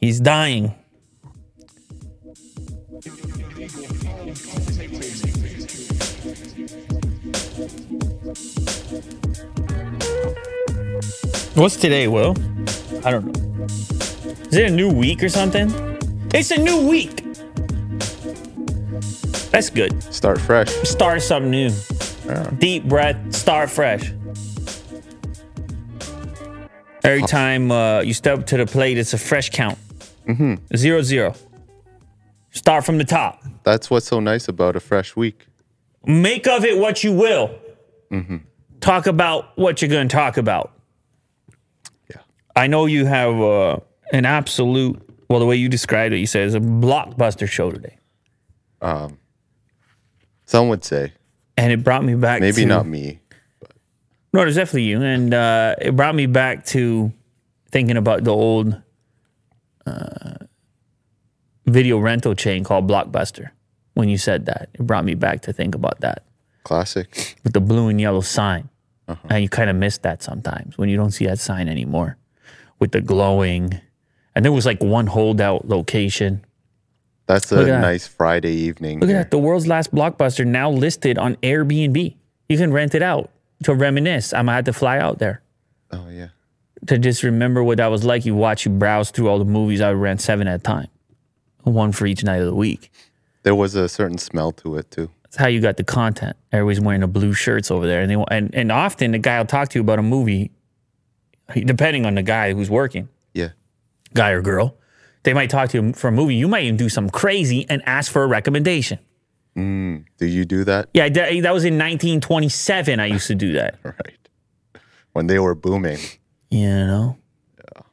He's dying. What's today, Will? I don't know. Is it a new week or something? It's a new week. That's good. Start fresh. Start something new. Yeah. Deep breath. Start fresh. Every time you step to the plate, it's a fresh count. 0-0. Start from the top. That's what's so nice about a fresh week. Make of it what you will. Talk about what you're going to talk about. Yeah. I know you have an absolute, well, the way you described it, you said it's a blockbuster show today. Some would say. And it brought me back Maybe not me. No, there's definitely you. And it brought me back to thinking about the old video rental chain called Blockbuster. When you said that, it brought me back to think about that. Classic. With the blue and yellow sign. And you kind of miss that sometimes when you don't see that sign anymore. With the glowing. And there was like one holdout location. That's a nice Friday evening. Look at that. The world's last Blockbuster now listed on Airbnb. You can rent it out to reminisce. I'm going to have to fly out there. Oh, yeah. To just remember what that was like. You browse through all the movies. I would rent 7 at a time. One for each night of the week. There was a certain smell to it, too. That's how you got the content. Everybody's wearing the blue shirts over there. And often the guy will talk to you about a movie, depending on the guy who's working. Yeah. Guy or girl. They might talk to you for a movie. You might even do something crazy and ask for a recommendation. Do you do that? Yeah, that was in 1927. I used to do that. Right. When they were booming. You know? Yeah.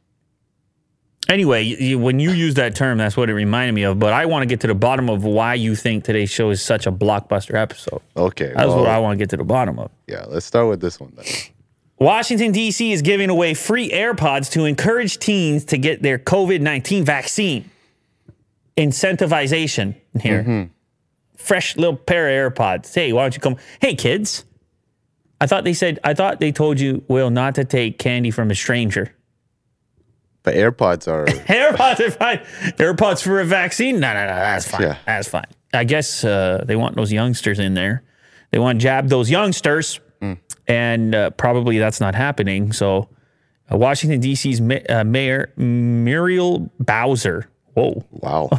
Anyway, when you use that term, that's what it reminded me of. But I want to get to the bottom of why you think today's show is such a blockbuster episode. Okay. That's what I want to get to the bottom of. Yeah, let's start with this one then. Washington, D.C. is giving away free AirPods to encourage teens to get their COVID-19 vaccine. Incentivization here. Fresh little pair of AirPods. Hey, why don't you come? Hey, kids. I thought they told you, Will, not to take candy from a stranger. But AirPods are... AirPods are fine. AirPods for a vaccine? No, that's fine. Yeah. That's fine. I guess they want those youngsters in there. They want to jab those youngsters. And probably that's not happening. So Washington, D.C.'s Mayor Muriel Bowser. Whoa. Wow.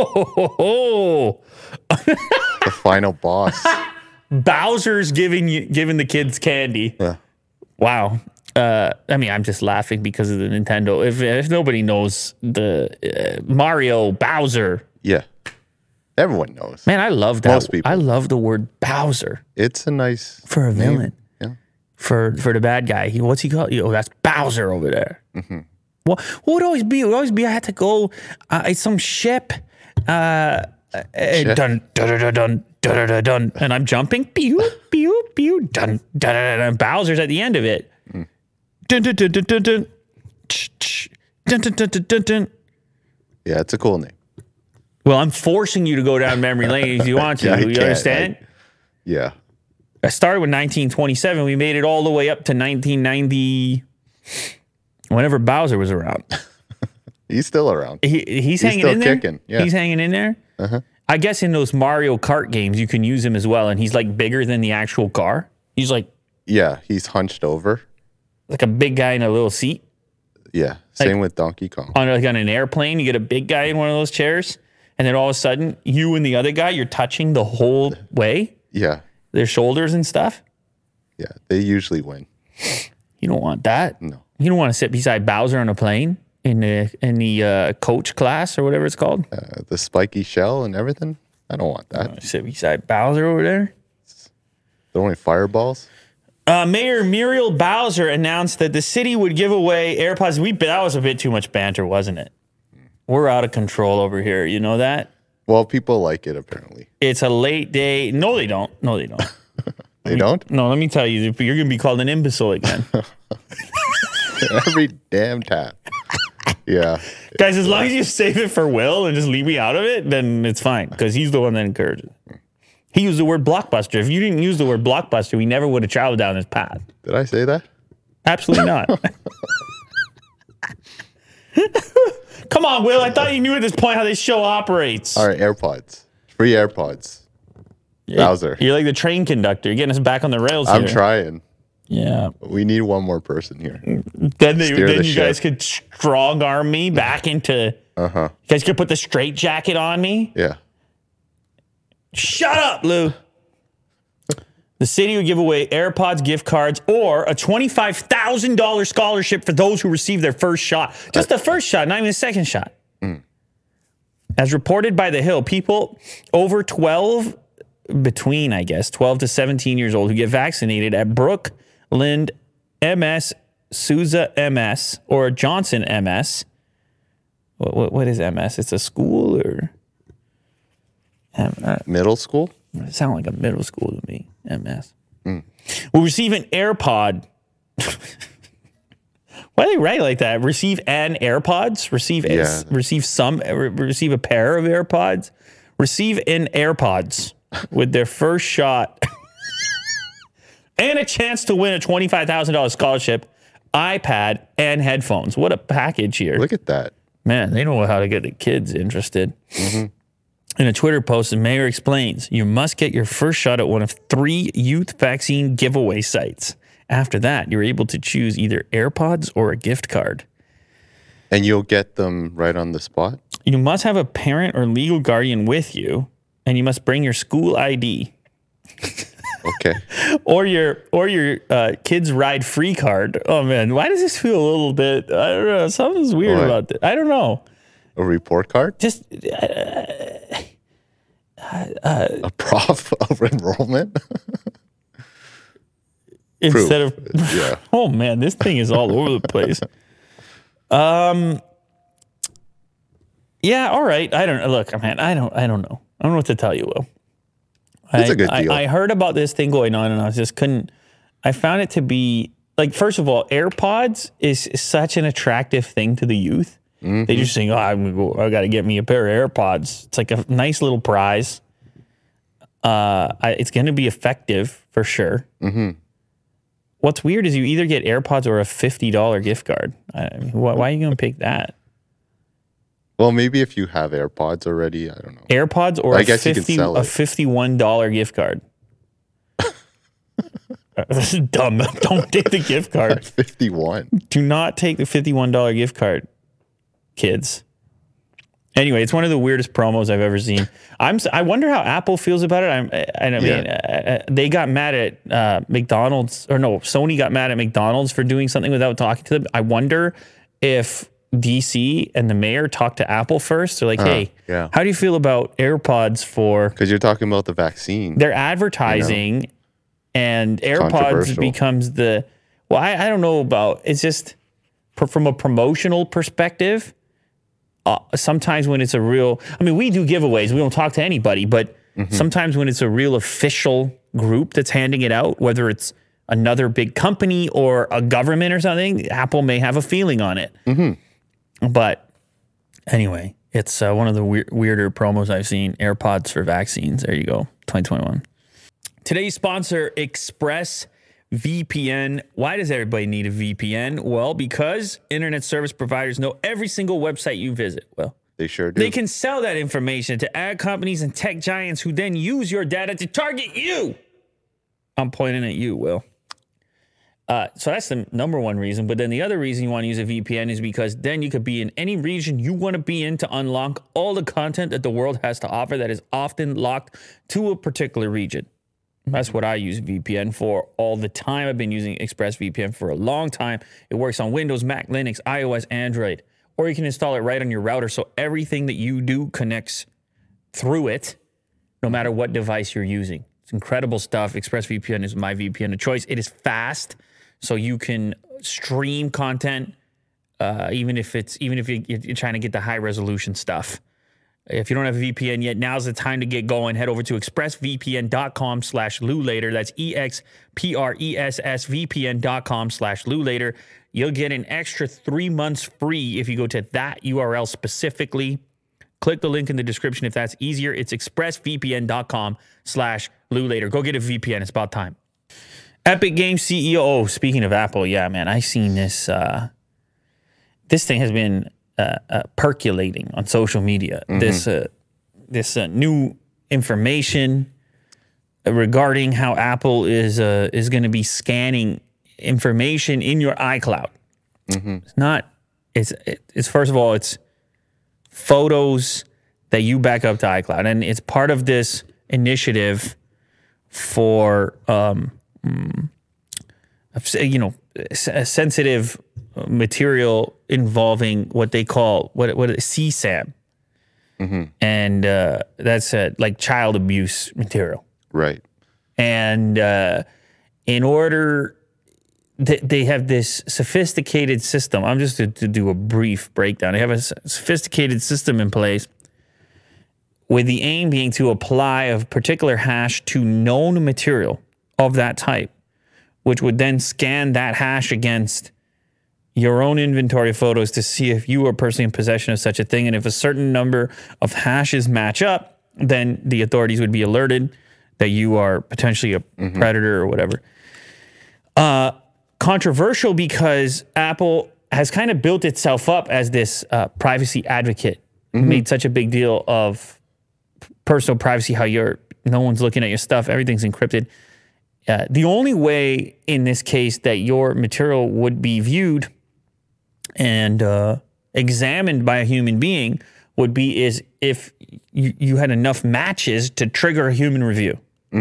Oh. The final boss. Bowser's giving the kids candy. Yeah. Wow. I mean, I'm just laughing because of the Nintendo. If nobody knows the Mario Bowser. Yeah. Everyone knows. Man, I love that. Most people. I love the word Bowser. It's a nice For a name. villain. Yeah. For the bad guy. What's he called? Oh, that's Bowser over there. What would it always be? It would always be I had to go some ship. Dun, dun, dun, dun, dun, dun, dun, and I'm jumping. Pew, pew, pew, dun, dun, dun, dun. Bowser's at the end of it. Dun, dun, dun, dun, dun, dun. Dun, dun, dun, dun, dun, dun. Yeah, it's a cool name. Well, I'm forcing you to go down memory lane if you want to. Yeah, You understand? Yeah. I started with 1927. We made it all the way up to 1990, whenever Bowser was around. He's still around. He's hanging still in there? kicking, yeah. He's hanging in there? I guess in those Mario Kart games, you can use him as well, and he's like bigger than the actual car. He's like Yeah, he's hunched over. a big guy in a little seat. Yeah, same with Donkey Kong. On an airplane, you get a big guy in one of those chairs, and then all of a sudden, you and the other guy, you're touching the whole way, Yeah, their shoulders and stuff. yeah, they usually win. You don't want that. No. You don't want to sit beside Bowser on a plane in the coach class or whatever it's called. The spiky shell and everything. I don't want that. Sit beside Bowser over there. Throwing fireballs. Mayor Muriel Bowser announced that the city would give away AirPods. That was a bit too much banter, wasn't it? We're out of control over here. You know that? Well, people like it apparently. It's a late day. No, they don't. No, they don't. They don't? No, let me tell you, you're going to be called an imbecile again. Every damn time. Yeah. Guys, as long as you save it for Will and just leave me out of it, then it's fine, because he's the one that encourages it. He used the word blockbuster. If you didn't use the word blockbuster, we never would have traveled down this path. Did I say that? Absolutely not. Come on, Will. I thought you knew at this point how this show operates. All right, AirPods. Free AirPods. Bowser. You're like the train conductor. You're getting us back on the rails here. I'm trying. Yeah. We need one more person here. Then you guys could strong arm me back into. You guys could put the straight jacket on me. Yeah. Shut up, Lou. The city would give away AirPods gift cards or a $25,000 scholarship for those who receive their first shot. Just the first shot, not even the second shot. As reported by The Hill, people over 12, between, I guess, 12 to 17 years old who get vaccinated at Brookland MS, Sousa MS, or Johnson MS. What is MS? It's a school or? Middle school? It sounds like a middle school to me. MS. Will receive an AirPod. Why do they write like that? Receive an AirPods? Receive a pair of AirPods? Receive an AirPods with their first shot. And a chance to win a $25,000 scholarship, iPad, and headphones. What a package here. Look at that. Man, they know how to get the kids interested. In a Twitter post, the mayor explains, you must get your first shot at one of 3 youth vaccine giveaway sites. After that, you're able to choose either AirPods or a gift card. And you'll get them right on the spot? You must have a parent or legal guardian with you, and you must bring your school ID. Okay. or your kids ride free card. Oh, man. Why does this feel a little bit, I don't know, something's weird about this. I don't know. A report card? Just... a proof of enrollment? Instead of... Yeah. Oh, man, this thing is all over the place. Yeah, all right. I don't... Look, man, I don't know. I don't know what to tell you, Will. It's a good deal. I heard about this thing going on, and I just couldn't... I found it to be... Like, first of all, AirPods is such an attractive thing to the youth. They just think, I got to get me a pair of AirPods. It's like a nice little prize. It's going to be effective for sure. What's weird is you either get AirPods or a $50 gift card. I mean, why are you going to pick that? Well, maybe if you have AirPods already, I don't know. AirPods or I a guess you can sell it. $51 gift card. This is dumb. Don't take the gift card. 51. Do not take the $51 gift card, kids. Anyway, it's one of the weirdest promos I've ever seen. I wonder how Apple feels about it. They got mad at McDonald's, or no, Sony got mad at McDonald's for doing something without talking to them. I wonder if DC and the mayor talked to Apple first. They're like, hey, how do you feel about AirPods for... Because you're talking about the vaccine. They're advertising, and AirPods becomes the... Well, I don't know about... It's just from a promotional perspective... sometimes when it's a real, I mean, we do giveaways. We don't talk to anybody, but sometimes when it's a real official group that's handing it out, whether it's another big company or a government or something, Apple may have a feeling on it. But anyway, it's one of the weirder promos I've seen. AirPods for vaccines. There you go. 2021. Today's sponsor, ExpressVPN. Why does everybody need a VPN? Well, because internet service providers know every single website you visit. Well, they sure do. They can sell that information to ad companies and tech giants who then use your data to target you. I'm pointing at you, Will. So that's the number one reason. But then the other reason you want to use a VPN is because then you could be in any region you want to be in to unlock all the content that the world has to offer that is often locked to a particular region. That's what I use VPN for all the time. I've been using ExpressVPN for a long time. It works on Windows, Mac, Linux, iOS, Android, or you can install it right on your router so everything that you do connects through it, no matter what device you're using. It's incredible stuff. ExpressVPN is my VPN of choice. It is fast, so you can stream content, even if you're trying to get the high resolution stuff. If you don't have a VPN yet, now's the time to get going. Head over to expressvpn.com/LouLater. That's expressvpn.com/LouLater. You'll get an extra 3 months free if you go to that URL specifically. Click the link in the description if that's easier. It's expressvpn.com/LouLater. Go get a VPN. It's about time. Epic Games CEO. Oh, speaking of Apple, yeah, man, I seen this. This thing has been percolating on social media. This new information regarding how Apple is going to be scanning information in your iCloud. It's not. It's first of all, it's photos that you back up to iCloud, and it's part of this initiative for sensitive material involving what they call what CSAM, and that's like child abuse material. Right. And in order, they have this sophisticated system. I'm just to do a brief breakdown. They have a sophisticated system in place with the aim being to apply a particular hash to known material of that type, which would then scan that hash against your own inventory of photos to see if you are personally in possession of such a thing. And if a certain number of hashes match up, then the authorities would be alerted that you are potentially a predator or whatever. Controversial because Apple has kind of built itself up as this privacy advocate, made such a big deal of personal privacy, how no one's looking at your stuff, everything's encrypted. The only way in this case that your material would be viewed and examined by a human being would be is if you had enough matches to trigger a human review.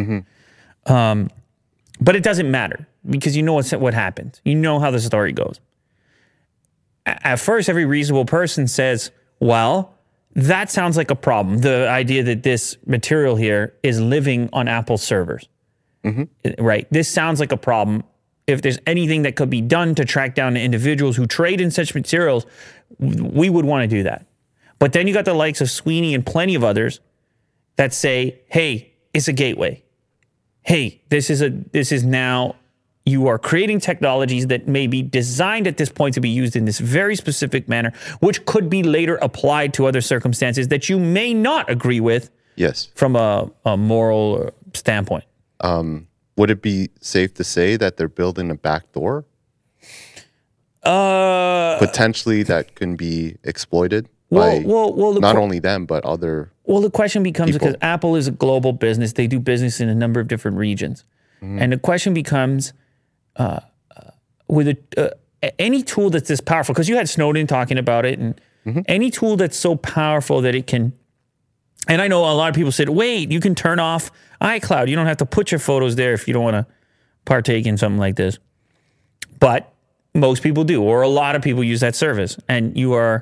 But it doesn't matter because you know what happened. You know how the story goes. At first, every reasonable person says, well, that sounds like a problem. The idea that this material here is living on Apple servers, right? This sounds like a problem. If there's anything that could be done to track down the individuals who trade in such materials, we would want to do that. But then you got the likes of Sweeney and plenty of others that say, hey, it's a gateway. Hey, this is now, you are creating technologies that may be designed at this point to be used in this very specific manner, which could be later applied to other circumstances that you may not agree with. Yes. From a moral standpoint. Would it be safe to say that they're building a back door? Potentially that can be exploited by not only them, but other Well, the question becomes, people. because Apple is a global business, they do business in a number of different regions. And the question becomes, with any tool that's this powerful, because you had Snowden talking about it, and any tool that's so powerful that it can, and I know a lot of people said, wait, you can turn off iCloud. You don't have to put your photos there if you don't want to partake in something like this. But most people do, or a lot of people use that service. And you're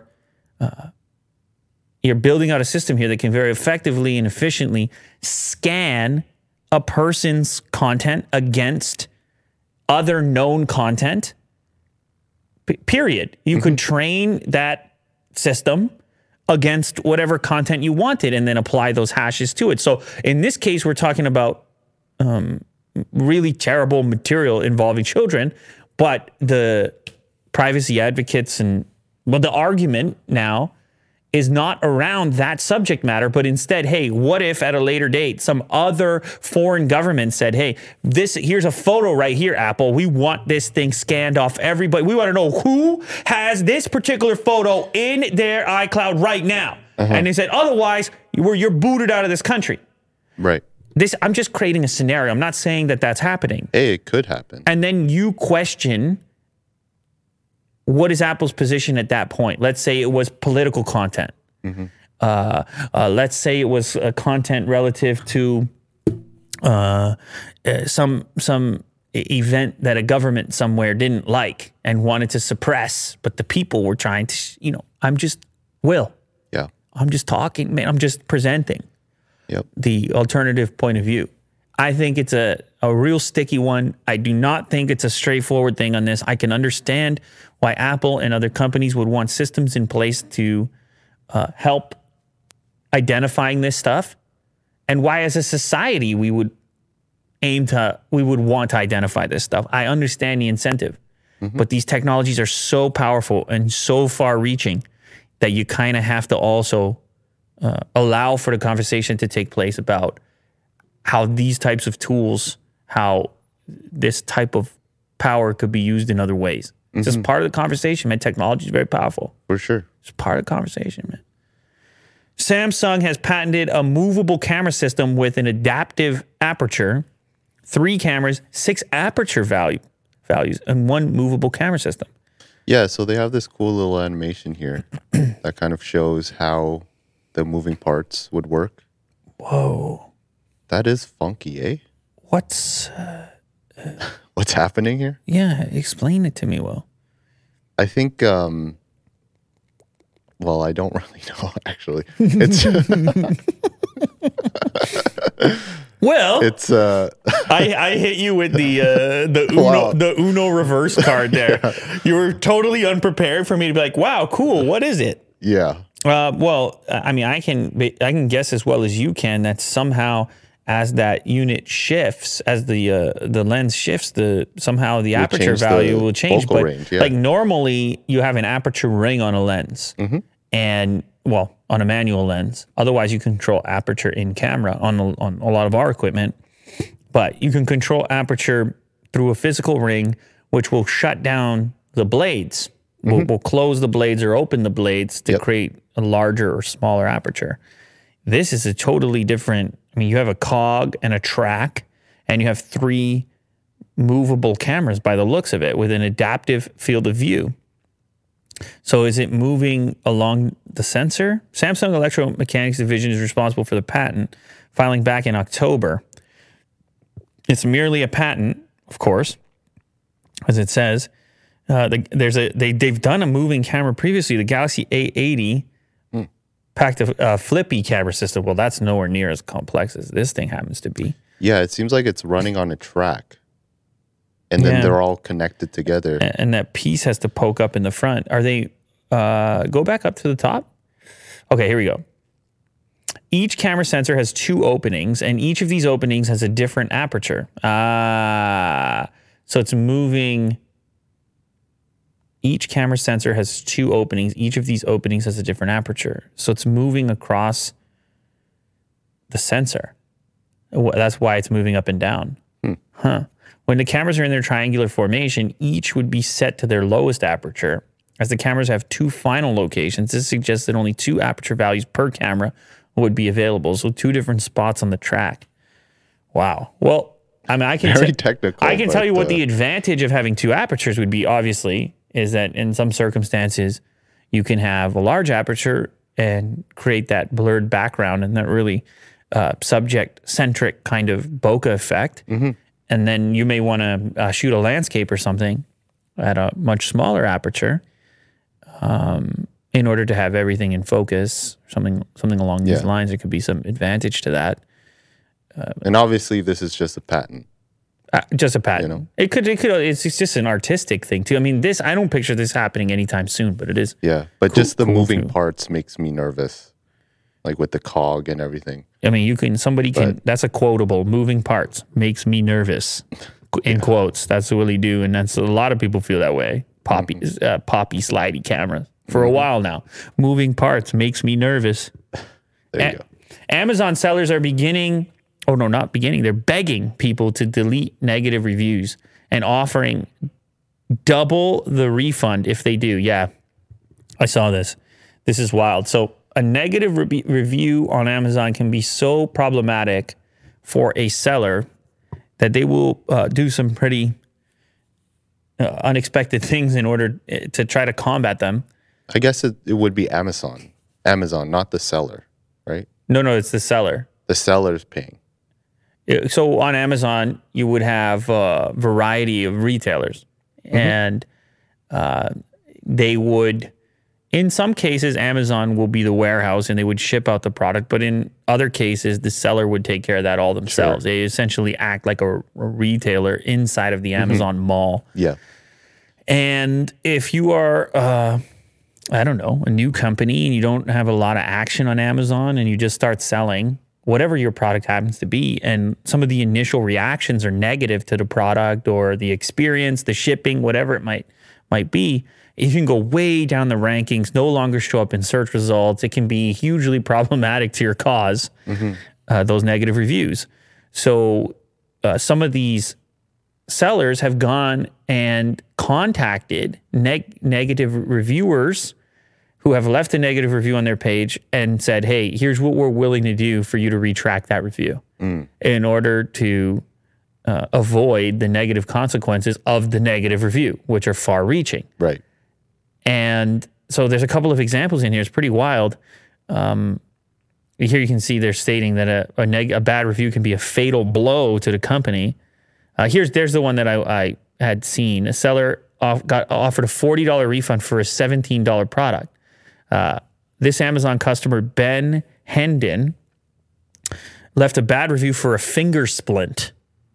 building out a system here that can very effectively and efficiently scan a person's content against other known content, period. You could train that system against whatever content you wanted and then apply those hashes to it. So in this case, we're talking about really terrible material involving children, but the privacy advocates the argument now is not around that subject matter, but instead, hey, what if at a later date some other foreign government said, hey, here's a photo right here, Apple. We want this thing scanned off everybody. We want to know who has this particular photo in their iCloud right now. And they said, otherwise, you're booted out of this country. Right. I'm just creating a scenario. I'm not saying that that's happening. Hey, it could happen. And then you question, what is Apple's position at that point? Let's say it was political content. Let's say it was content relative to some event that a government somewhere didn't like and wanted to suppress, but the people were trying to, I'm just talking, man. I'm just presenting the alternative point of view. I think it's a real sticky one. I do not think it's a straightforward thing on this. I can understand why Apple and other companies would want systems in place to help identifying this stuff, and why as a society we would want to identify this stuff. I understand the incentive, but these technologies are so powerful and so far reaching that you kind of have to also allow for the conversation to take place about how these types of tools, how this type of power could be used in other ways. It's just part of the conversation, man. Technology is very powerful. For sure. It's part of the conversation, man. Samsung has patented a movable camera system with an adaptive aperture, 3 cameras, 6 aperture values, and 1 movable camera system. Yeah, so they have this cool little animation here that kind of shows how the moving parts would work. Whoa. That is funky, eh? What's happening here? Yeah, explain it to me, Will. I think, well, I don't really know, actually. It's... Well, it's I hit you with the Uno reverse card there. Yeah. You were totally unprepared for me to be like, "Wow, cool. What is it?" Yeah. Well, I mean, I can guess as well as you can that somehow as that unit shifts, as the lens shifts, somehow the aperture value will change. But range, yeah. Like normally, you have an aperture ring on a lens, and well, on a manual lens. Otherwise, you control aperture in camera on a lot of our equipment. But you can control aperture through a physical ring, which will shut down the blades. We'll close the blades or open the blades to create a larger or smaller aperture. This is a totally different. I mean, you have a cog and a track, and you have 3 movable cameras by the looks of it with an adaptive field of view. So is it moving along the sensor? Samsung Electromechanics Division is responsible for the patent, filing back in October. It's merely a patent, of course, as it says. They've done a moving camera previously. The Galaxy A80 packed a flippy camera system. Well, that's nowhere near as complex as this thing happens to be. Yeah, it seems like it's running on a track. And then they're all connected together. And that piece has to poke up in the front. Are they, go back up to the top? Okay, here we go. Each camera sensor has 2 openings, and each of these openings has a different aperture. So it's moving. Each camera sensor has 2 openings. Each of these openings has a different aperture. So it's moving across the sensor. That's why it's moving up and down. Huh. When the cameras are in their triangular formation, each would be set to their lowest aperture. As the cameras have 2 final locations, this suggests that only 2 aperture values per camera would be available. So 2 different spots on the track. Wow. Well, I mean, I can tell you what the advantage of having 2 apertures would be, obviously, is that in some circumstances, you can have a large aperture and create that blurred background and that really subject-centric kind of bokeh effect. And then you may want to shoot a landscape or something at a much smaller aperture in order to have everything in focus, something along these lines. There could be some advantage to that. And obviously, this is just a patent. Just a patent. You know? It could. It's just an artistic thing too. I mean, I don't picture this happening anytime soon, but it is. Yeah, but cool, just the moving parts makes me nervous, like with the cog and everything. I mean, that's a quotable. Moving parts makes me nervous. In quotes, that's what we do, and that's a lot of people feel that way. Poppy slidey cameras for a while now. Moving parts makes me nervous. There you go. Amazon sellers are beginning. Oh, no, not beginning. They're begging people to delete negative reviews and offering double the refund if they do. Yeah, I saw this. This is wild. So a negative review on Amazon can be so problematic for a seller that they will do some pretty unexpected things in order to try to combat them. I guess it would be Amazon, not the seller, right? No, it's the seller. The seller's paying. So on Amazon, you would have a variety of retailers, and they would, in some cases, Amazon will be the warehouse and they would ship out the product. But in other cases, the seller would take care of that all themselves. Sure. They essentially act like a retailer inside of the Amazon mall. Yeah. And if you are, I don't know, a new company and you don't have a lot of action on Amazon and you just start selling whatever your product happens to be, and some of the initial reactions are negative to the product or the experience, the shipping, whatever it might be, you can go way down the rankings, no longer show up in search results. It can be hugely problematic to your cause, those negative reviews. So some of these sellers have gone and contacted negative reviewers who have left a negative review on their page and said, hey, here's what we're willing to do for you to retract that review in order to avoid the negative consequences of the negative review, which are far reaching. Right. And so there's a couple of examples in here. It's pretty wild. Here you can see they're stating that a bad review can be a fatal blow to the company. There's the one that I had seen. A seller got offered a $40 refund for a $17 product. This Amazon customer, Ben Hendon, left a bad review for a finger splint.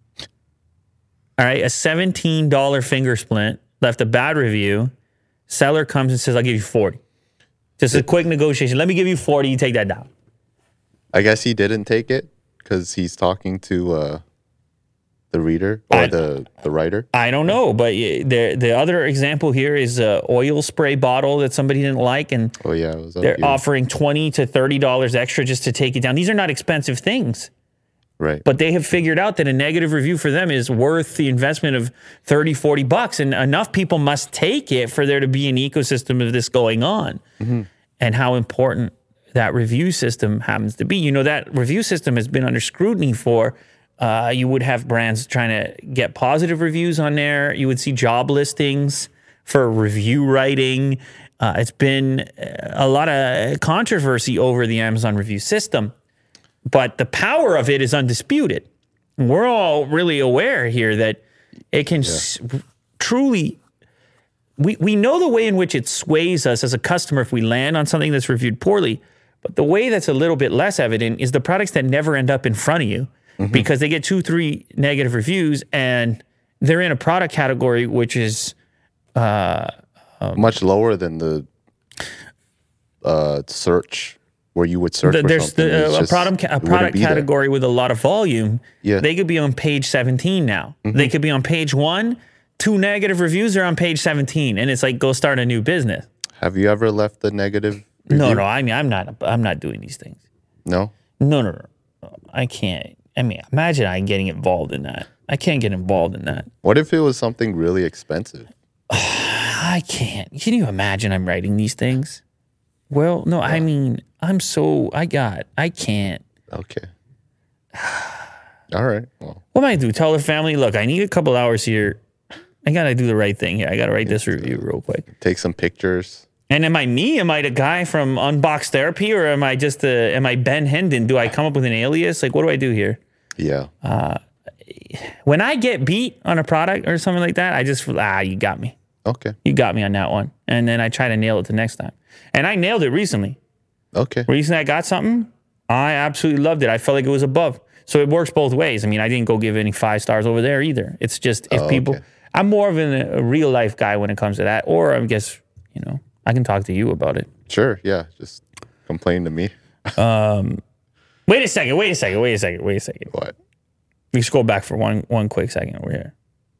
All right, a $17 finger splint, left a bad review. Seller comes and says, I'll give you 40. Just a quick negotiation. Let me give you 40, you take that down. I guess he didn't take it because he's talking to the reader or the writer. I don't know, but the other example here is an oil spray bottle that somebody didn't like, and they're offering $20 to $30 extra just to take it down. These are not expensive things. Right. But they have figured out that a negative review for them is worth the investment of $30, $40, and enough people must take it for there to be an ecosystem of this going on. Mm-hmm. And how important that review system happens to be. You know, that review system has been under scrutiny for, you would have brands trying to get positive reviews on there. You would see job listings for review writing. It's been a lot of controversy over the Amazon review system. But the power of it is undisputed. We're all really aware here that it can truly... We know the way in which it sways us as a customer if we land on something that's reviewed poorly. But the way that's a little bit less evident is the products that never end up in front of you because they get 2-3 negative reviews and they're in a product category which is... much lower than the search... where you would search for there's something. A product category with a lot of volume. Yeah. They could be on page 17 now. They could be on page 1. 2 negative reviews are on page 17, and it's like, go start a new business. Have you ever left a negative review? No. I mean, I'm not doing these things. No? No. I can't. I mean, imagine I getting involved in that. I can't get involved in that. What if it was something really expensive? I can't. Can you imagine I'm writing these things? Well, no, I mean, I can't. Okay. All right. Well, what am I do? Tell the family, look, I need a couple hours here. I got to do the right thing here. I got to write this review real quick. Take some pictures. And am I me? Am I the guy from Unbox Therapy, or am I just am I Ben Hendon? Do I come up with an alias? Like, what do I do here? Yeah. When I get beat on a product or something like that, I just, you got me. Okay. You got me on that one. And then I try to nail it the next time. And I nailed it recently. Okay. Recently I got something. I absolutely loved it. I felt like it was above. So it works both ways. I mean, I didn't go give any 5 stars over there either. It's just if people... Okay. I'm more of a real life guy when it comes to that. Or I guess, I can talk to you about it. Sure, yeah. Just complain to me. Wait a second. What? We scroll back for one quick second over here.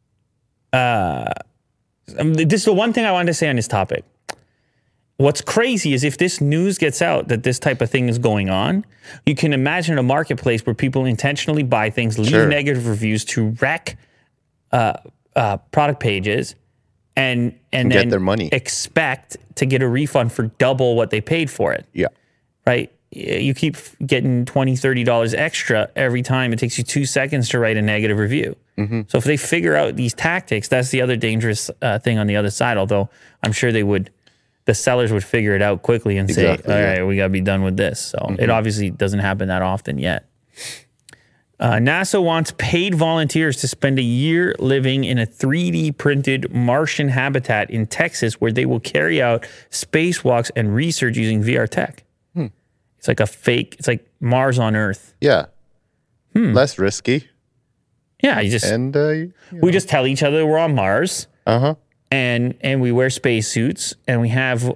This is the one thing I wanted to say on this topic. What's crazy is if this news gets out that this type of thing is going on, you can imagine a marketplace where people intentionally buy things, leave negative reviews to wreck product pages, and then get their money. Expect to get a refund for double what they paid for it. Yeah. Right? You keep getting $20, $30 extra every time. It takes you 2 seconds to write a negative review. Mm-hmm. So if they figure out these tactics, that's the other dangerous thing on the other side, although I'm sure the sellers would figure it out quickly and say, all right, we got to be done with this. So it obviously doesn't happen that often yet. NASA wants paid volunteers to spend a year living in a 3D printed Martian habitat in Texas where they will carry out spacewalks and research using VR tech. It's like it's like Mars on Earth. Yeah. Less risky. Yeah, we just tell each other we're on Mars. Uh-huh. And we wear spacesuits, and we have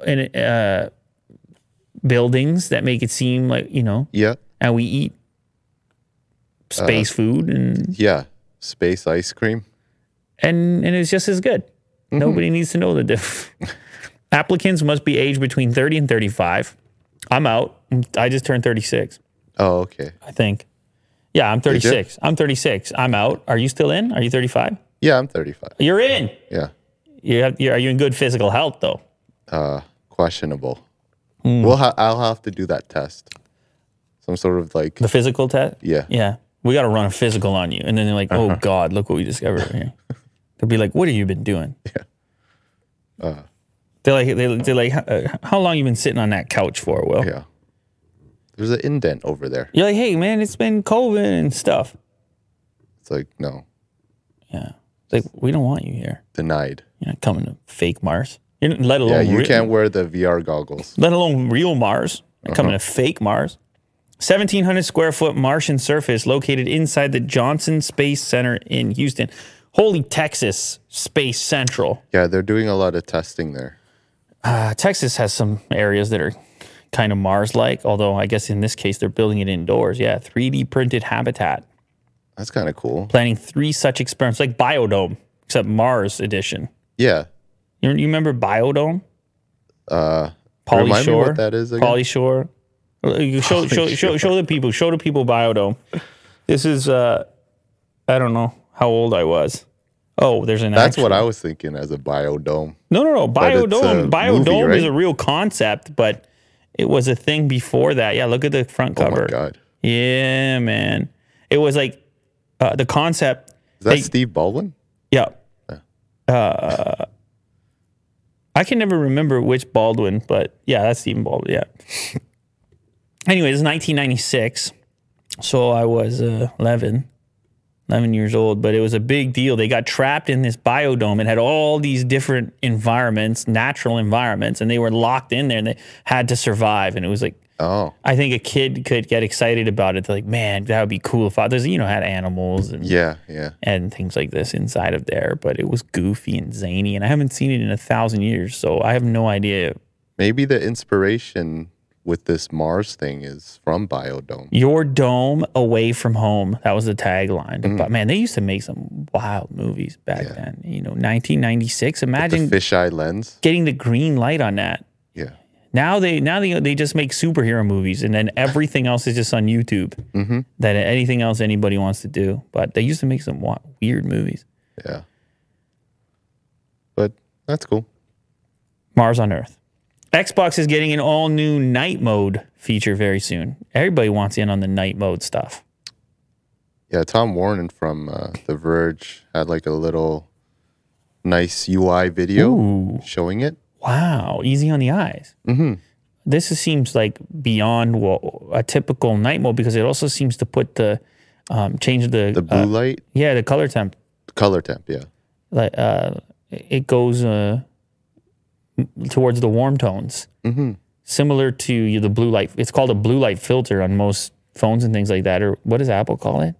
buildings that make it seem like, Yeah. And we eat space food and space ice cream. And it's just as good. Nobody needs to know the difference. Applicants must be aged between 30 and 35. I'm out. I just turned 36. Oh, okay. I think. Yeah, I'm 36. I'm 36. I'm out. Are you still in? Are you 35? Yeah, I'm 35. You're in. Yeah. Are you in good physical health though? Questionable. I'll have to do that test. Some sort of like The physical test? Yeah. Yeah. We got to run a physical on you. And then they're like, oh God, look what we discovered over here. They'll be like, what have you been doing? Yeah. They're like, how long you been sitting on that couch for, Will? Yeah. There's an indent over there. You're like, hey man, it's been COVID and stuff. It's like, no. Yeah. It's like, we don't want you here. Denied. You're not coming to fake Mars. Let alone Yeah, you can't wear the VR goggles. Let alone real Mars. You're coming to fake Mars. 1,700 square foot Martian surface located inside the Johnson Space Center in Houston. Holy Texas Space Central. Yeah, they're doing a lot of testing there. Texas has some areas that are kind of Mars-like, although I guess in this case they're building it indoors. Yeah, 3D printed habitat. That's kind of cool. Planning 3 such experiments, like Biodome, except Mars edition. Yeah. You remember Biodome? Remind me what that is again? Pauly Shore. Show the people. Show the people Biodome. This is I don't know how old I was. Oh, there's an. That's what I was thinking as a biodome. No. Biodome. Biodome movie, right? is a real concept, but it was a thing before that. Yeah, look at the front cover. Oh my God. Yeah, man. It was like the concept. Is that Steve Baldwin? Yeah. I can never remember which Baldwin, but yeah, that's Stephen Baldwin. Yeah. Anyway, this is 1996, so I was 11 years old, but it was a big deal. They got trapped in this biodome. It had all these different environments, natural environments, and they were locked in there, and they had to survive. And it was like, I think a kid could get excited about it. They're like, man, that would be cool if others, had animals and and things like this inside of there. But it was goofy and zany, and I haven't seen it in 1,000 years, so I have no idea. Maybe the inspiration with this Mars thing is from Biodome. Your dome away from home. That was the tagline. But man, they used to make some wild movies back then. 1996. Imagine the fisheye lens. Getting the green light on that. Yeah. Now they just make superhero movies, and then everything else is just on YouTube. That anything else anybody wants to do. But they used to make some weird movies. Yeah. But that's cool. Mars on Earth. Xbox is getting an all-new night mode feature very soon. Everybody wants in on the night mode stuff. Yeah, Tom Warren from The Verge had like a little nice UI video showing it. Wow, easy on the eyes. This seems like beyond a typical night mode because it also seems to put the change the blue light. Yeah, the color temp. Color temp, yeah. Like it goes towards the warm tones, similar to the blue light. It's called a blue light filter on most phones and things like that. Or what does Apple call it?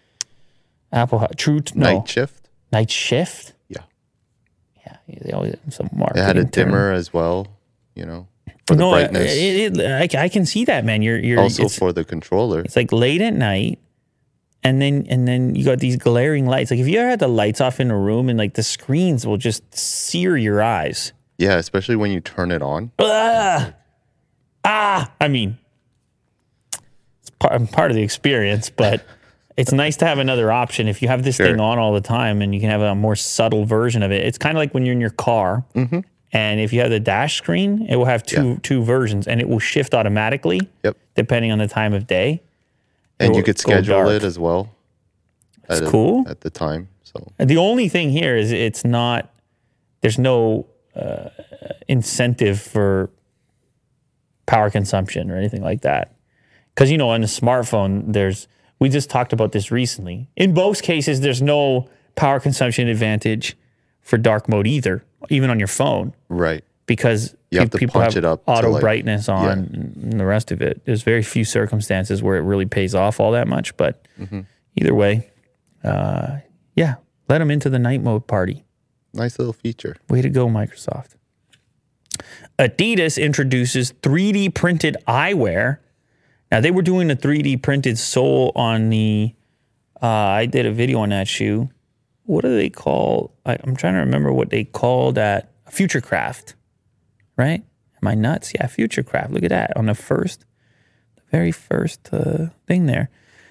Night shift. Night shift. Yeah. Yeah, they always have some marketing. It had a dimmer as well. For the brightness. I can see that, man. You're also for the controller. It's like late at night. And then you got these glaring lights. Like if you ever had the lights off in a room and like the screens will just sear your eyes. Yeah, especially when you turn it on. I mean, it's part of the experience, but it's nice to have another option. If you have this thing on all the time and you can have a more subtle version of it. It's kind of like when you're in your car and if you have the dash screen, it will have two versions and it will shift automatically depending on the time of day. And you could schedule it as well. That's cool. At the time. So the only thing here is there's no incentive for power consumption or anything like that. Because, on a smartphone, we just talked about this recently. In most cases, there's no power consumption advantage for dark mode either, even on your phone. Right. Because you have to people punch have it up auto brightness on and the rest of it. There's very few circumstances where it really pays off all that much. But either way, let them into the night mode party. Nice little feature. Way to go, Microsoft. Adidas introduces 3D printed eyewear. Now, they were doing the 3D printed sole on the, I did a video on that shoe. What do they call, I'm trying to remember what they called that, Futurecraft, right? Am I nuts? Yeah, Futurecraft. Look at that on the very first thing there.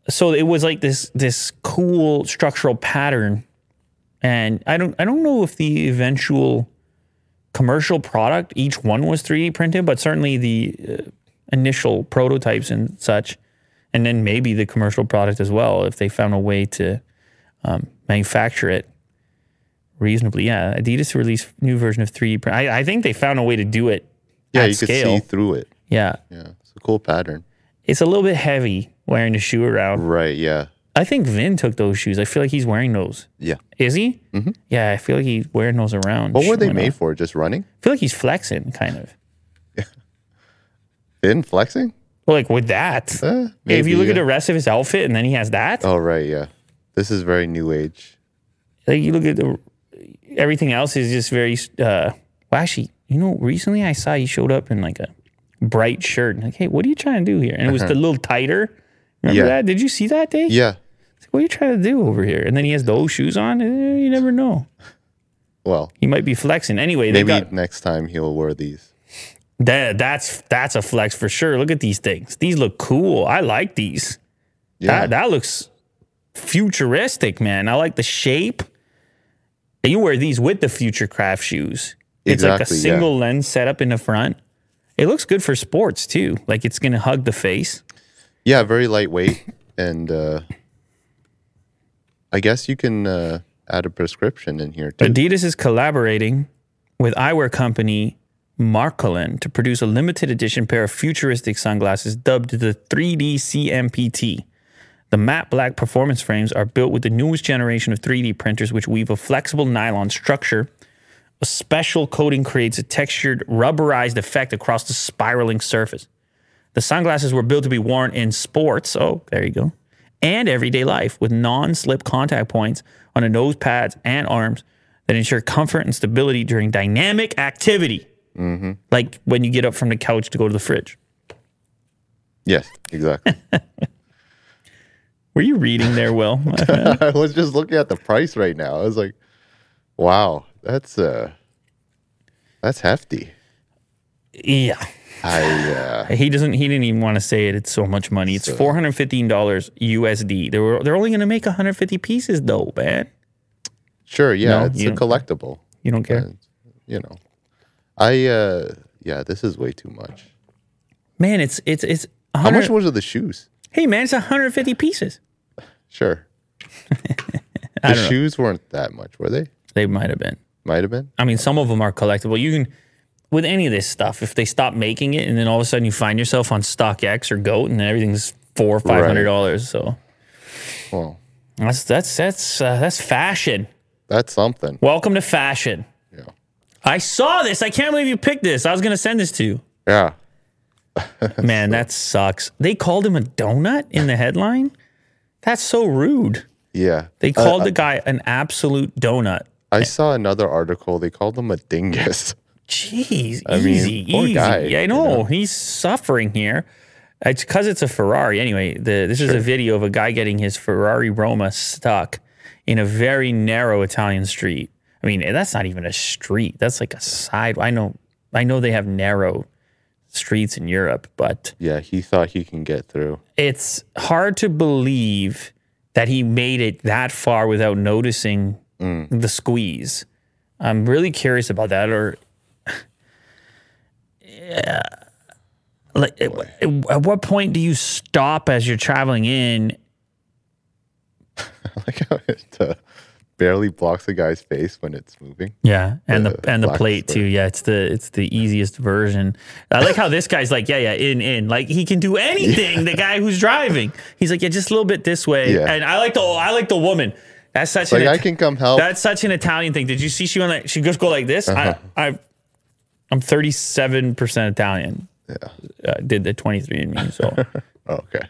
so it was like this cool structural pattern, and I don't know if the eventual commercial product, each one was 3D printed, but certainly the initial prototypes and such, and then maybe the commercial product as well, if they found a way to manufacture it reasonably. Yeah, Adidas released new version of 3D print. I think they found a way to do it at you scale. could see through it. Yeah. Yeah, it's a cool pattern. It's a little bit heavy wearing the shoe around. Right, yeah. I think Vin took those shoes. I feel like he's wearing those. Yeah. Is he? Mm-hmm. Yeah, I feel like he's wearing those around. What were they made for? Just running? I feel like he's flexing, kind of. Finn flexing? Well, like with that. Maybe, if you look at the rest of his outfit and then he has that. Oh, right, yeah. This is very new age. Like you look at everything else is just very, well, actually, recently I saw he showed up in like a bright shirt. Like, hey, what are you trying to do here? And it was a little tighter. Remember that? Did you see that, Dave? Yeah. What are you trying to do over here? And then he has those shoes on. You never know. Well, he might be flexing. Anyway, maybe next time he'll wear these. That's a flex for sure. Look at these things. These look cool. I like these. Yeah. That looks futuristic, man. I like the shape. And you wear these with the Futurecraft shoes. It's like a single lens setup in the front. It looks good for sports too. Like it's going to hug the face. Yeah, very lightweight. And I guess you can add a prescription in here too. Adidas is collaborating with eyewear company Marcolin to produce a limited edition pair of futuristic sunglasses dubbed the 3D CMPT. The matte black performance frames are built with the newest generation of 3D printers, which weave a flexible nylon structure. A special coating creates a textured, rubberized effect across the spiraling surface. The sunglasses were built to be worn in sports, there you go, and everyday life with non-slip contact points on the nose pads and arms that ensure comfort and stability during dynamic activity, like when you get up from the couch to go to the fridge. Yes, exactly. Were you reading there, Will? I was just looking at the price right now. I was like, wow, that's hefty. Yeah. He didn't even want to say it. It's so much money. It's $415 USD. They're only going to make 150 pieces though, man. Sure, yeah, it's a collectible. You don't care? This is way too much. Man, it's how much was the shoes? Hey man, it's 150 pieces. Sure. The shoes weren't that much, were they? They might have been. Might have been. I mean, some of them are collectible. You can, with any of this stuff, if they stop making it, and then all of a sudden you find yourself on StockX or Goat, and everything's $400 or $500. So, well, that's fashion. That's something. Welcome to fashion. Yeah. I saw this. I can't believe you picked this. I was gonna send this to you. Yeah. Man, that sucks. They called him a donut in the headline. That's so rude. Yeah. They called the guy an absolute donut. I saw another article. They called him a dingus. Jeez, easy. Guy, yeah, I know. He's suffering here. It's because it's a Ferrari. Anyway, this is a video of a guy getting his Ferrari Roma stuck in a very narrow Italian street. I mean, that's not even a street. That's like a side. I know they have narrow streets in Europe, but yeah, he thought he can get through. It's hard to believe that he made it that far without noticing the squeeze. I'm really curious about that. Or, yeah, like, at what point do you stop as you're traveling in? Like how it barely blocks the guy's face when it's moving. Yeah, and the plate too. Yeah, it's the easiest version. I like how this guy's like, in. Like he can do anything. Yeah. The guy who's driving, he's like, just a little bit this way. Yeah. And I like the woman. That's such like I can come help. That's such an Italian thing. Did you see she just go like this? I'm 37% Italian. Yeah, did the 23andMe. So okay,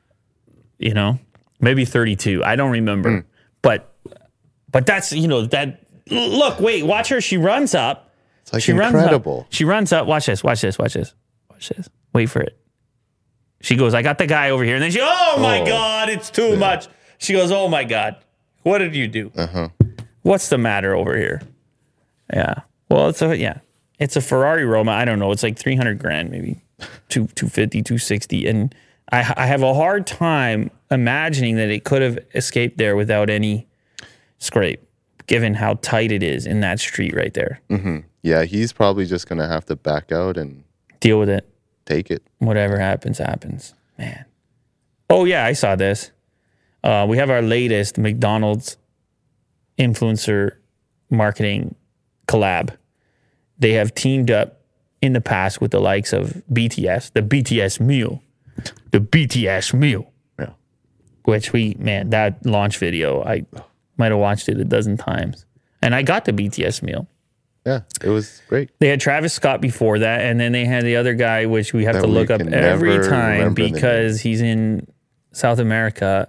maybe 32. I don't remember, but that's that. Look, wait, watch her. She runs up. It's like incredible. She runs up. Watch this. Wait for it. She goes, I got the guy over here, and then oh my God, it's too much. She goes, oh my God. What did you do? What's the matter over here? Yeah. Well, it's a Ferrari Roma. I don't know. It's like $300,000, maybe 250, 260. And I have a hard time imagining that it could have escaped there without any scrape, given how tight it is in that street right there. Mm-hmm. Yeah, he's probably just going to have to back out and deal with it. Take it. Whatever happens, happens. Man. Oh, yeah, I saw this. We have our latest McDonald's influencer marketing collab. They have teamed up in the past with the likes of BTS, the BTS meal. The BTS meal. Yeah. Which that launch video, I might have watched it a dozen times. And I got the BTS meal. Yeah, it was great. They had Travis Scott before that, and then they had the other guy, which we have to look up every time because he's in South America.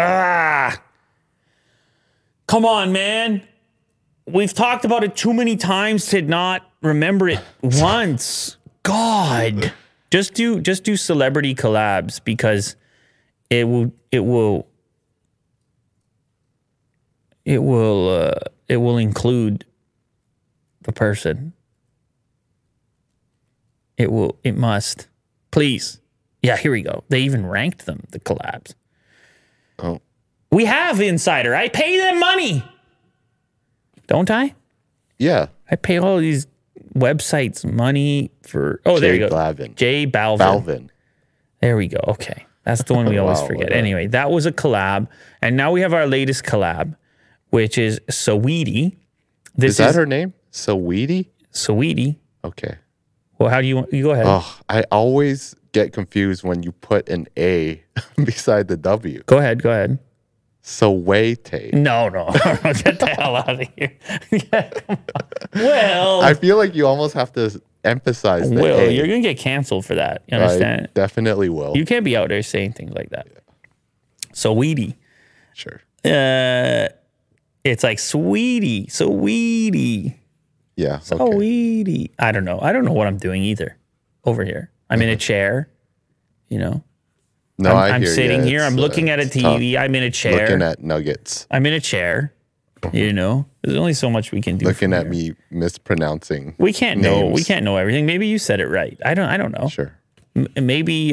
Come on, man. We've talked about it too many times to not remember it once. God. Just do celebrity collabs because it will include the person. It must. Please. Yeah, here we go. They even ranked them, the collabs. Oh. We have Insider. I pay them money. Don't I? Yeah. I pay all these websites money for... Oh, there you go. J Balvin. There we go. Okay. That's the one we always forget. Anyway, that was a collab. And now we have our latest collab, which is Saweetie. Is that her name? Saweetie? Saweetie. Okay. Well, how do you go ahead? Oh, I always get confused when you put an A beside the W. Go ahead. Saweetie. No. Get the hell out of here. Yeah, come on. Well, I feel like you almost have to emphasize the A. You're going to get canceled for that. You understand? I definitely will. You can't be out there saying things like that. Yeah. Saweetie. Sure. It's like sweetie. Yeah. Okay. Sweetie. I don't know what I'm doing either over here. I'm in a chair, No, I'm sitting here. I'm looking at a TV. Tough. I'm in a chair. Looking at nuggets. I'm in a chair. There's only so much we can do. Looking at me mispronouncing. We can't know. We can't know everything. Maybe you said it right. I don't know. Sure. Maybe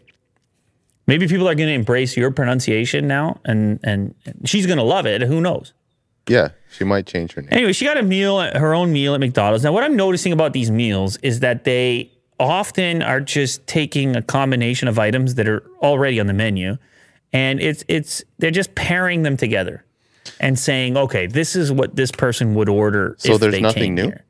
people are going to embrace your pronunciation now, and she's going to love it. Who knows? Yeah, she might change her name. Anyway, she got her own meal at McDonald's. Now, what I'm noticing about these meals is that they often are just taking a combination of items that are already on the menu, and they're just pairing them together and saying, okay, this is what this person would order. So if there's they nothing came new? Here.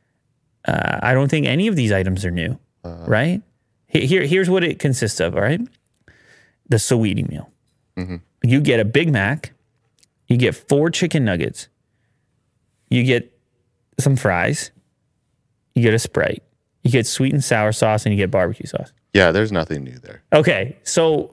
I don't think any of these items are new, right? Here's what it consists of, all right? The Saweetie meal. Mm-hmm. You get a Big Mac. You get 4 chicken nuggets. You get some fries. You get a Sprite. You get sweet and sour sauce, and you get barbecue sauce. Yeah, there's nothing new there. Okay, so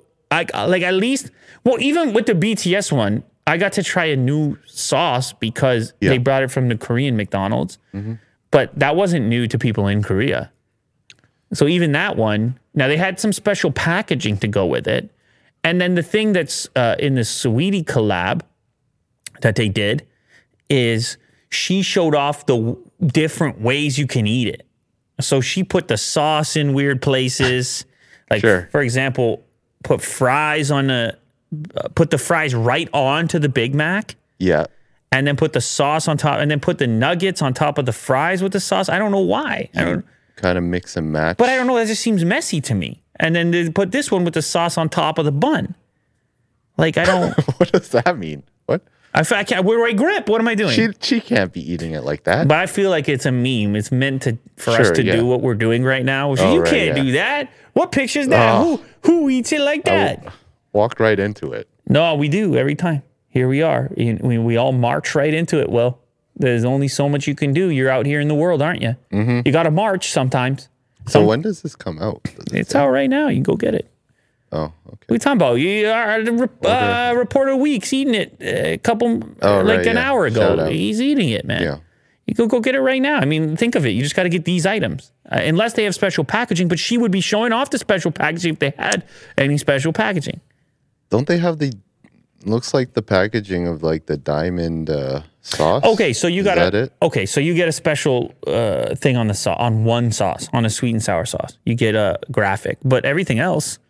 even with the BTS one, I got to try a new sauce because they brought it from the Korean McDonald's. Mm-hmm. But that wasn't new to people in Korea. So even that one, now they had some special packaging to go with it. And then the thing that's in the Saweetie collab that they did is she showed off the different ways you can eat it. So she put the sauce in weird places. Like, for example, put the fries right onto the Big Mac. Yeah. And then put the sauce on top, and then put the nuggets on top of the fries with the sauce. I don't know why. I don't kind of mix and match. But I don't know. That just seems messy to me. And then they put this one with the sauce on top of the bun. Like, I don't. What does that mean? What? I can't. Where do I grip? What am I doing? She can't be eating it like that. But I feel like it's a meme. It's meant for us to do what we're doing right now. You can't do that. What picture's that? Who eats it like that? Walk right into it. No, we do every time. Here we are. We all march right into it. Well, there's only so much you can do. You're out here in the world, aren't you? Mm-hmm. You got to march sometimes. So when does this come out? It's out right now. You can go get it. Oh, okay. What are you talking about? You are Reporter Week's eating it an hour ago. He's eating it, man. Yeah. You go get it right now. I mean, think of it. You just got to get these items. Unless they have special packaging, but she would be showing off the special packaging if they had any special packaging. Don't they have looks like the packaging of like the diamond sauce? Okay, so you got it? Okay, so you get a special thing on the on one sauce, on a sweet and sour sauce. You get a graphic, but everything else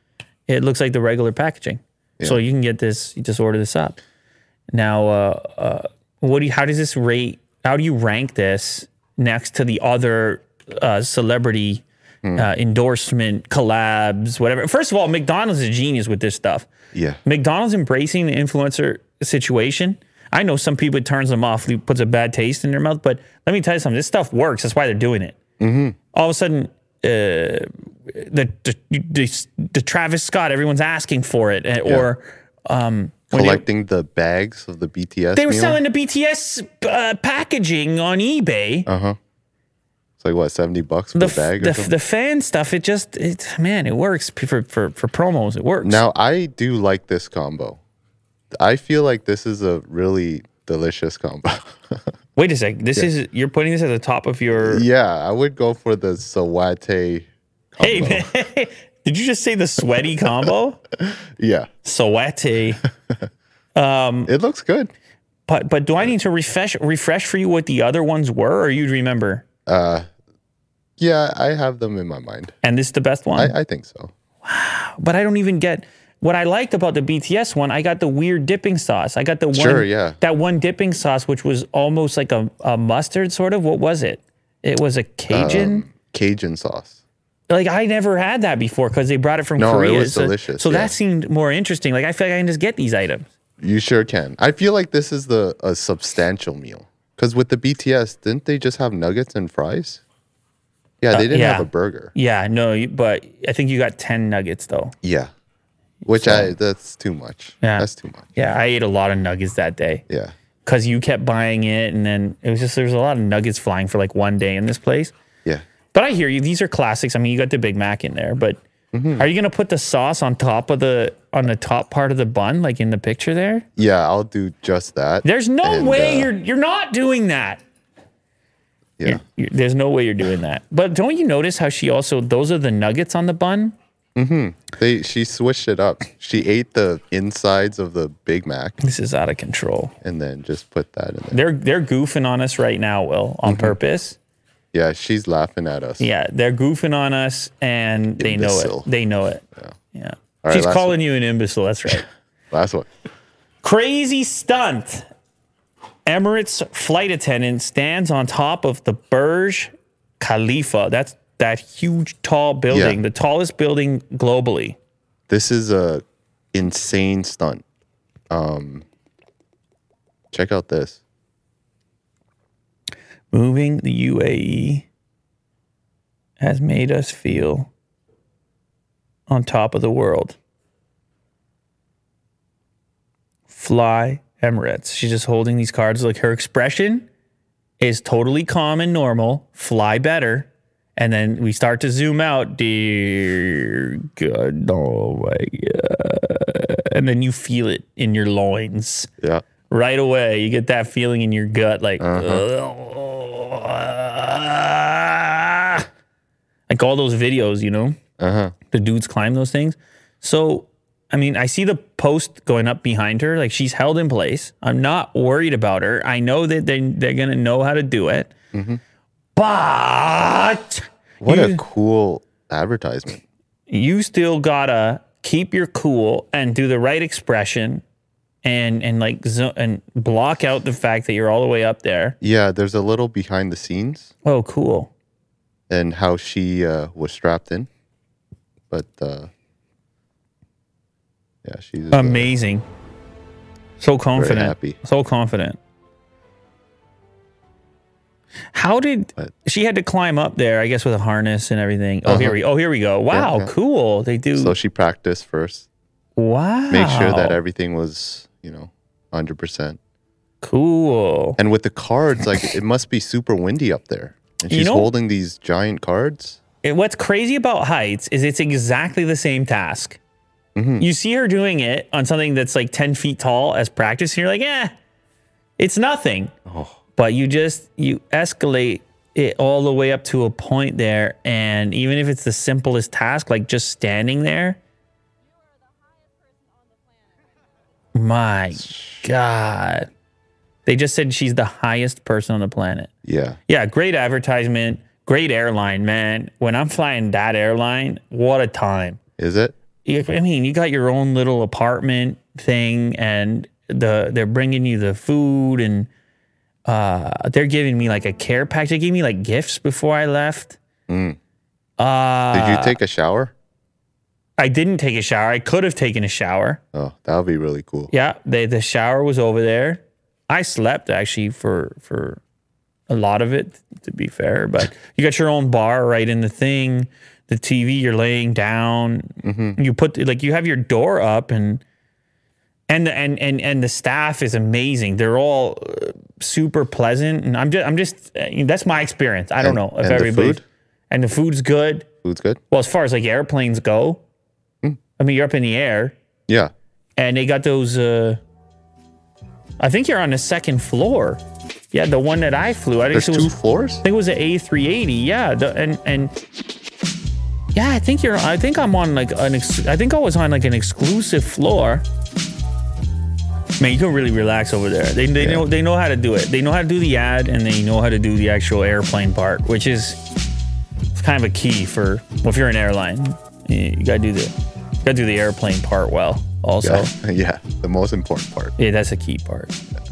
It looks like the regular packaging. So you can get this. You just order this up. Now, how does this rate? How do you rank this next to the other celebrity endorsement collabs, whatever? First of all, McDonald's is a genius with this stuff. Yeah. McDonald's embracing the influencer situation. I know some people it turns them off, it puts a bad taste in their mouth, but let me tell you something. This stuff works. That's why they're doing it. All of a sudden, the Travis Scott, everyone's asking for it, or collecting the bags of the BTS. They were meal? selling the BTS packaging on eBay. It's like what, $70 per bag? Or something? The fan stuff. It works for promos. It works. Now I do like this combo. I feel like this is a really delicious combo. Wait a sec. You're putting this at the top of your. Yeah, I would go for the Sawate combo. Hey man, did you just say the sweaty combo? Yeah, Sawate. It looks good. But do I need to refresh for you what the other ones were, or you'd remember? Yeah, I have them in my mind. And this is the best one? I think so. Wow. But I don't even get what I liked about the BTS one. I got the weird dipping sauce. I got the that one dipping sauce, which was almost like a mustard sort of. What was it? It was a Cajun? Cajun sauce. Like I never had that before because they brought it from Korea. No, it was delicious. So that seemed more interesting. Like I feel like I can just get these items. You sure can. I feel like this is a substantial meal. Because with the BTS, didn't they just have nuggets and fries? Yeah, they didn't have a burger. Yeah, no, but I think you got 10 nuggets though. Yeah. That's too much. Yeah. That's too much. Yeah, I ate a lot of nuggets that day. Yeah. Because you kept buying it, and then it was just, there was a lot of nuggets flying for like one day in this place. Yeah. But I hear you. These are classics. I mean, you got the Big Mac in there, but are you going to put the sauce on top of on the top part of the bun, like in the picture there? Yeah, I'll do just that. There's no way you're not doing that. Yeah. There's no way you're doing that. But don't you notice how she also, those are the nuggets on the bun? She switched it up. She ate the insides of the Big Mac. This is out of control. And then just put that in there. They're goofing on us right now, Will, on purpose. Yeah, she's laughing at us. Yeah, they're goofing on us, and they know it. They know it. Yeah. Right, she's calling you an imbecile. That's right. Last one. Crazy stunt. Emirates flight attendant stands on top of the Burj Khalifa. That's that huge, tall building, the tallest building globally. This is a insane stunt. Check out this. Moving the UAE has made us feel on top of the world. Fly Emirates. She's just holding these cards. Like her expression is totally calm and normal. Fly better. And then we start to zoom out. Dear God, oh my God. And then you feel it in your loins. Yeah. Right away. You get that feeling in your gut like, like all those videos, you know? The dudes climb those things. So, I mean, I see the post going up behind her. Like she's held in place. I'm not worried about her. I know that they're going to know how to do it. But what a cool advertisement. You still gotta keep your cool and do the right expression and like and block out the fact that you're all the way up there. Yeah, there's a little behind the scenes. Oh, cool. And how she was strapped in. But yeah, she's amazing. So confident. Very happy. So confident. How did she had to climb up there? I guess with a harness and everything. Oh, here we go. Wow, cool. They do. So she practiced first. Wow. Make sure that everything was, 100%. Cool. And with the cards, like it must be super windy up there. And she's holding these giant cards. What's crazy about heights is it's exactly the same task. You see her doing it on something that's like 10 feet tall as practice, and you're like, it's nothing. But you escalate it all the way up to a point there. And even if it's the simplest task, like just standing there. My God. They just said she's the highest person on the planet. Yeah. Yeah, great advertisement. Great airline, man. When I'm flying that airline, what a time. Is it? I mean, you got your own little apartment thing, and they're bringing you the food, and they're giving me like a care package. They gave me like gifts before I left. Did you take a shower? I didn't take a shower. I could have taken a shower. Oh, that would be really cool. Yeah, the shower was over there. I slept actually for a lot of it, to be fair. But you got your own bar right in the thing. The TV, you're laying down. You put you have your door up, and the staff is amazing. They're all super pleasant, and I'm just that's my experience. I don't know if everybody. The food? And the food's good. Food's good. Well, as far as like airplanes go, I mean, you're up in the air. Yeah. And they got those. I think you're on the second floor. Yeah, the one that I flew. There's 2 floors. I think it was an A380. Yeah, and yeah, I think I'm on like I think I was on like an exclusive floor. Man, you can really relax over there. They know how to do it. They know how to do the ad, and they know how to do the actual airplane part, which is kind of a key for if you're an airline. You gotta do the airplane part well. Also, yeah, the most important part. Yeah, that's a key part.